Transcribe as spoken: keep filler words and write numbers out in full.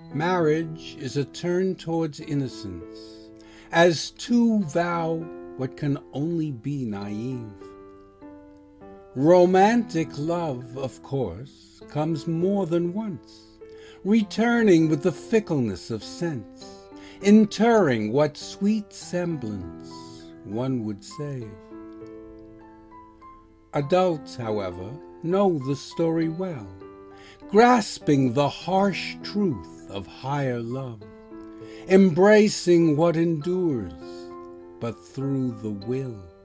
Marriage is a turn towards innocence, as two vow what can only be naive. Romantic love, of course, comes more than once, returning with the fickleness of sense, interring what sweet semblance one would save. Adults, however, know the story well, grasping the harsh truth of higher love, embracing what endures but through the will